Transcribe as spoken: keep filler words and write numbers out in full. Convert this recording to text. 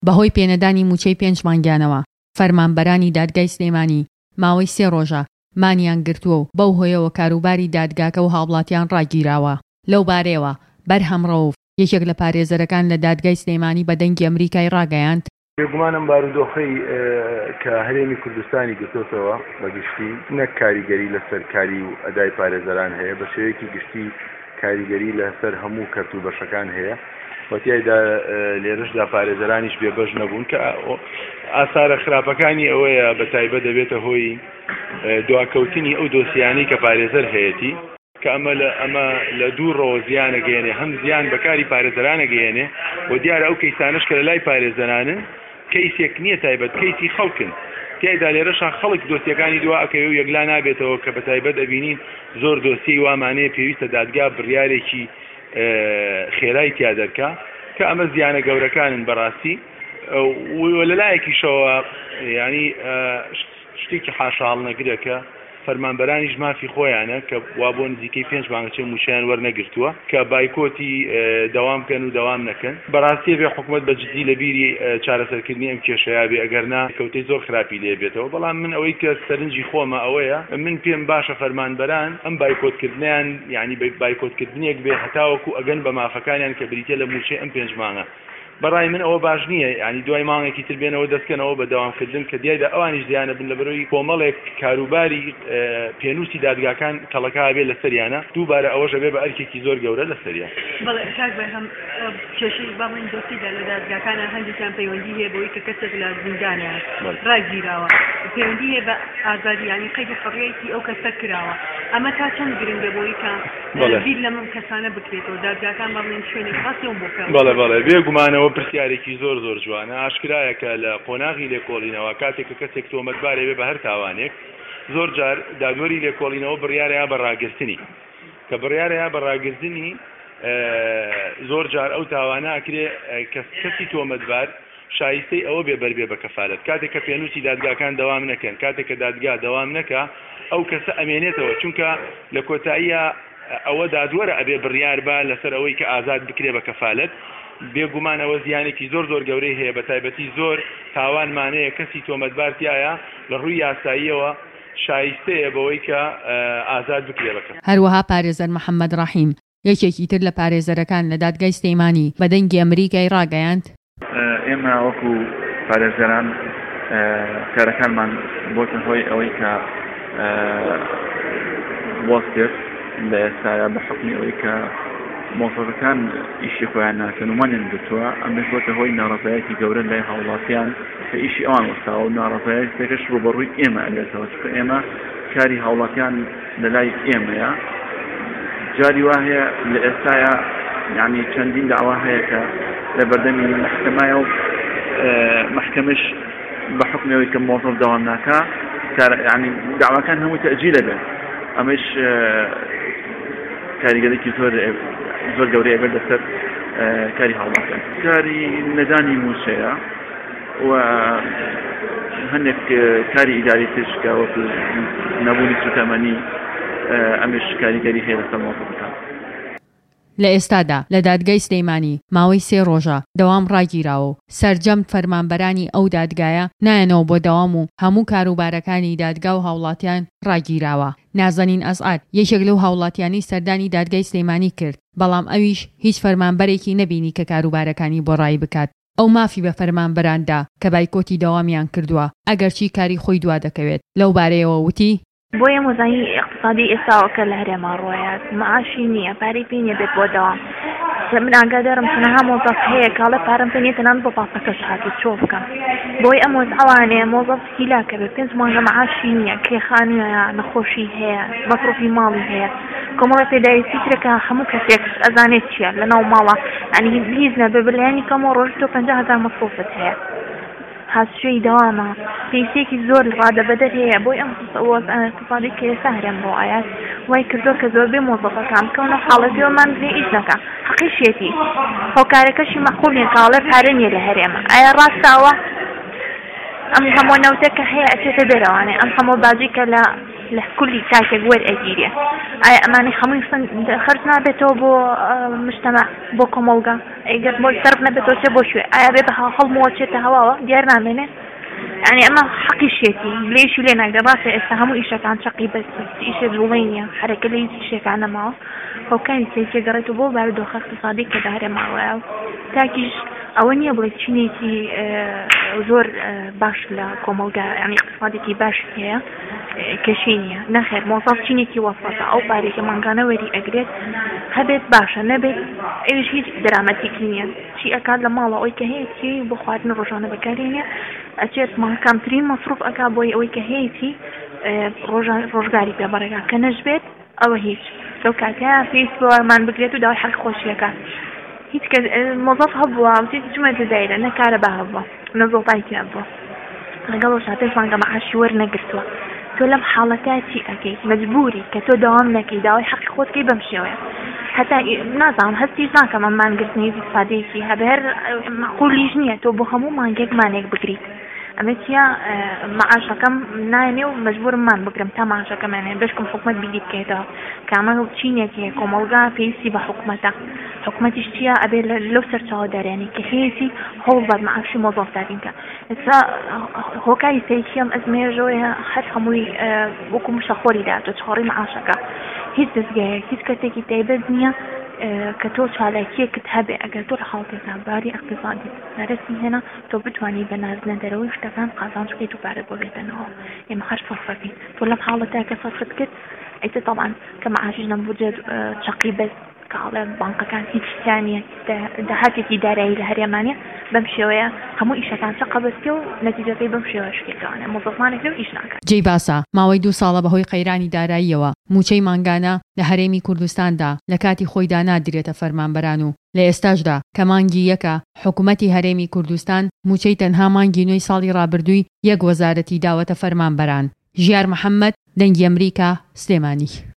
بەهۆی پێنەدانی موچەی پێنج مانگیانەوە فەرمانبەرانی دادگای سلێمانی ماوەی سێ ڕۆژە مانیان گرتووە و بەو هۆیەوە کاروباری دادگاکە و هاوڵاتیان ڕاگیراوە. لەو بارەیەوە بەرهەم ڕەوف یەکێک لە پارێزەرەکان لە دادگای سلێمانی بە دەنگی ئەمریکای ڕاگەیاند بێگومانم بارودۆخەی کە هەرێمی کوردستانی گرتوتەوە بە گشتی نەک کاریگەری لەسەر کاری و ئەدای پارێزەران هەیە، بە شێوەیەکی گشتی کاریگەری لەسەر هەموو کەرت و بەشەکان هەیە. وەتیایدا لێرەشدا پارێزەرانیش بێبەش نەبوون کە ئاسارە خراپەکانی ئەوەیە بە تایبەت دەبێتە هۆی دواکەوتنی ئەو دۆسیانەی کە پارێزەر هەیەی کە ئەمە ئەمە لە دوو ڕۆ زیانەگەێنێ، هەم زیان بەکاری پارێزەرانەگەێنێ و دیارە ئەو کەیسانش کە لە لای پارێزەرانن کەیسێک نییە تایبەت کەیسی خەڵکن. تیایدا لێرەشان خەڵک دۆسیەکانی دوا ئەکەوێ و یەکلا نابێتەوە کە بە تایبەت ئەبینین زۆر دۆسیی وامانەیە پێویستە دادگا بڕیارێکی خێرای تیا دەرکا کە ئەمە زیانە گەورەکانن بەڕاستی لەلایەکیشەوە ینی شتێکی حاشاڵ نەگرەکە فەرمانبەرانیش مافی خۆیانە کە وا بۆ نزیکەی پێنج مانگچە موشیان وەرنەگرتووە کە بایکۆتی دەوام بکەن و دەوام نەکەن. بەڕاستی بێ حکومەت بەجددی لە بیری چارەسەرکردنی ئەم کێشەیە بێ ئەگەرنا کەوتەی زۆر خراپی لێ بێتەوە. بەڵام من ئەوەی کە سەرنجی خۆمە ئەوەیە من پێم باشە فەرمانبەران ئەم بایکۆتکردنیان یعنی بایکۆتکردنیەک بێ هەتاوەکو ئەگەن بە مافەکانیان کە بریتە لە موچەی ئەم پێنج مانگە. بەڕای من ئەوە باش نییە، ینی دوای مانگێکی تر بێنەوە دەستکەنەوە بە داوامکردن کە دیایدا ئەوانیش دیانە بن لە بەرەوەی کۆمەڵێک کاروباری پێنووسی دادگاکان کەڵەکا بێ لە سەریانە دووبارە ئەوەش بێ بە ئەرکێکی زۆر گەورە لە سەریان. بەڵێ کاک بەرهەم کێشەی باڵین دۆستیدا لە دادگاکانە هەندێکیان پەیوەندی هەیە بۆی کە کەسێک لە زیندانە ڕاگیراوە پەیوەندی هەیە بە ئازادی ینی قەیدی حڕیەتی ئەو کەسە کراوە. ئەمە تا چەند گرنگە بۆی کە بیر لەمەم کەسانە بکرێتەوە دادگاکان باڵێن شوێنێک خاصیەوە بۆکە. بەڵێ بەڵێ بێگومانەوە پرسیارێکی زۆر زۆر جوانە. ئاشکرایە کە لە قۆناغی لێکۆڵینەوە کاتێک کە کەسێک تۆمەتبارێ بێ بە هەر تاوانێک زۆر جار دادوەری لێکۆڵینەوە بڕیارەیە بە ڕاگررتنی کە بڕیارەیە بە ڕاگررتنی زۆر جار ئەو تاوانە ئەکرێ کەسی تۆمەتبار شایستەی ئەوە بێ بەربێ بە کەفالەت. کاتێک کە پێنووسی دادگاکان دەوام نەکەن، کاتێک کە دادگا دەوام نەکە ئەو کەسە ئەمێنێتەوە، چونکە لە کۆتاییە ئەوە دادوەرە ئەبێ بڕیار بە لەسەر ئەوەی کە ئازاد بکرێ بە کەفالەت. بێگومان ئەوە زیانێکی زۆر زۆر گەورەی هەیە، بە تایبەتی زۆر تاوانمانەیە کەسی تۆمەتبارتیایە لە ڕووی یاساییەوە شایستەیە بەوەی کە ئازاد بکرێ بکە. هەروەها پارێزەر محەممەد ڕاحیم یەکێکی تر لە پارێزەرەکان لە دادگای سلێمانی بە دەنگی ئەمریکای ڕاگەیاند ئێمە وەکو پارێزەران کارەکانمان بۆتە هۆی ئەوەی کە وەستێت لە ئێستایا بە حکمی ئەوەی کە مۆسەڵەکان ئیشی خۆیان ناکەن و مانیان گرتووە، ئەمەش بۆتە هۆی ناڕەزایەتی گەورە لای هاوڵاتیان کە ئیشی ئەوان وەستاوە و ناڕەزایەتێکەش ڕوبەڕووی ئێمە ئەبێتەوە چکە ئێمە کاری هاوڵاتیان لە لای ئێمەیە. جاری وا هەیە لە ئێستایا یعنی چەندین داوا هەیە کە لە بەردەمی محکەمایە و محکەمەش بە حکمەوەی کە مۆزەڵ دەوام ناکا یعنی داواکان هەمووی تەجیلە بێت. ئەمەش کاریگەرێکی زۆر زۆر گەورەیە بێت لەسەر کاری هاوڵاتیان. کاری نەدانی موچەیە و هەندێک کاری ئیداری تشکا وەکو نەبوونی سوتەمەنی ئەمەش کاریگەری هەیە لەسەر مۆزەڵەکان. لە ئێستادا لە دادگای سلێمانی ماوەی سێ ڕۆژە دەوام ڕاگیراوە و سەرجەم فەرمانبەرانی ئەو دادگایە نایەنەوە بۆ دەوام و هەموو کاروبارەکانی دادگا و هاوڵاتیان ڕاگیراوە. نازەنین ئەسعاد یەکێک لەو هاوڵاتیانی سەردانی دادگای سلێمانی کرد، بەڵام ئەویش هیچ فەرمانبەرێکی نەبینی کە کاروبارەکانی بۆ ڕای بکات. ئەو مافی بە فەرمانبەراندا کە بایکۆتی دەوامیان کردووە ئەگەرچی کاری خۆی دوا دەکەوێت. لەو بارەیەوە وتی بۆ یە مۆزایی اقتصادی ئێستاوەکە لە هەرێما ڕۆیات معاشی نییە، پارەی پێ نییە بێت بۆ دەوام. من ئاگادارم تەنەها مۆزەف هەیە کاڵە پارەم پێ نییە تەنان بۆ پاسەکەش هاتی چۆ بکەم. بۆی ئەم مۆزەوانەیە مۆزەف هیلاکە بێت پێنج مانگە معاشی نییە، کێخانوویە، نەخۆشی هەیە، مەصرۆفی ماڵی هەیە، کۆمەڵە پێداویستی ترەکە هەموو کەسێک ئەزانێت چییە لەناو ماڵە، ئەنی هیچ نەبێ بەلایانی کەمەوە ڕۆژ تۆ پەنجا هەزار مەصرۆفت هەیە. هەستوێی دەوامە پێیسێکی زۆر ڕادەبەدەر هەیە. بۆی ئەم اقتصادی کە ئێستا هەرێم بۆ ئایات وای کردووە کە زۆربەی مۆزەفەکان بکەونە حاڵەتیەوەمان بێ ئیش نەکە. حەقیشێتی هۆکارەکەشی مەقبوڵ نیە کاڵە پارە نییە لە هەرێمە. ئایا ڕاستاوە ئەم هەموو نەوتەکە هەیە ئەچێتە دەرەوانێ ئەم هەموو باجی کە لە لە کولی کاتێک وەرئەگیرێ ئایا ئەمانەی هەمووی خەرج نابێتەوە بۆ مجتەمع بۆ کۆمەڵگا ئەگەر بۆ سەرف نەبێتەوە چێ بۆ شوێ ئایا بێ بە هەڵمەوە چێتە هەواوە دیار نامێنێ يعني أما حقي شيتي ليش ولينا قراسة استهموا إيشك عن شقي بس إيش الرومانيا حركة ليش إيشك عنا معه هو كان يسير قريته بو بعد دخل اقتصادي كده معه تاكيش أولني بقول شنيتي زور باش لكومولجا يعني اقتصادي كي باش هي كشينيا نخير موظف شنيتي وسطة أو باري كمان كان وري أجريت هبت باشا نبت إيش هيك دراماتيكية شيء أكاد لما الله أوي كهيتي بخواتنا رجعنا بكارينيا أشيت ما كم ترين مصروف أكابوي أوي كهيتي رجع رجعي ببركة كنجبت أو هيك لو كاتها فيسبوك من بقيتو داوي حق خوشية كان هيك الموظف هبوا وتيجي جمعة دايرة أنا كهرباء هبوا نزل طايتي هبوا أنا قبل ساعتين فانقا مع الشور نقرتوا تولم حالتاتي أكيد مجبوري كتو دوام نكي داوي حق خود كي بمشيوه حتى نازم هستي زاكا ما ما نقرتني في صديقي هبهر معقول ليجنيه تو بخمو ما نجيك ما نيك بقريت أمتيا معاشا كم نايمي ومجبور من بقرم تا معاشا كمان يعني بشكم حكمت بيديد كيتا كعمل تشينيا كي كومولغا فيسي بحكمتا حكمتي اشتيا أبي لو سرتها دار يعني كهيسي هو بعد معاشي موظف دارينكا إذا هو كاي سيكيام أزمير جوية حد خموي بكم مشاخوري داتو تشخوري معاشا كا هيس دزجاي هيس كتاكي تايبزنيا كتوش على كي كتهبي أجتور حالتي تعباري اقتصادي درسني هنا تو بتواني بنازلنا درويش تكان قازان شوي تبارك بغيتنا يعني ما خش فرصتي ولا بحالتها كصفت كت أنت طبعا كما عاجزنا بوجود شقي بس كعلى بنك كان هيك ثانية دهاتي تداري لهريمانيا بمشي ويا همو إيش كان شقة بس كيو نتيجة كي بمشي ويا شكل أنا موظف مانك لو إيش ناكر جێی باسا ماوەی دوو ساڵە بەهۆی قەیرانی داراییەوە موچەی مانگانە لە هەرێمی کوردستاندا لە کاتی خۆیدا نادرێتە فەرمانبەران و لە ئێستاشدا کە مانگی یەکە حکوومەتی هەرێمی کوردستان موچەی تەنها مانگی نوێی ساڵی ڕابردووی یەک وەزارەتی داوەتە فەرمانبەران. ژیار محەممەد، دەنگی ئەمریکا، سلێمانی.